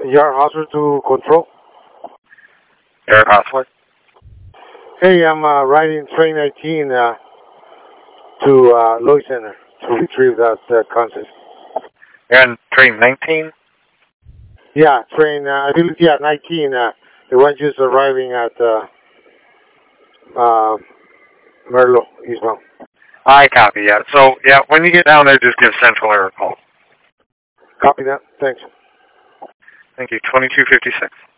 Yard Hustler to control. Yard Hustler. Hey, I'm riding train 19 to Lloyd Center to retrieve that concept. You're on train 19? Yeah, train, I believe, 19. The one just arriving at Merlo, eastbound. I copy, yeah. So, yeah, when you get down there, just give Central Air a call. Copy that. Thanks. Thank you. 2256.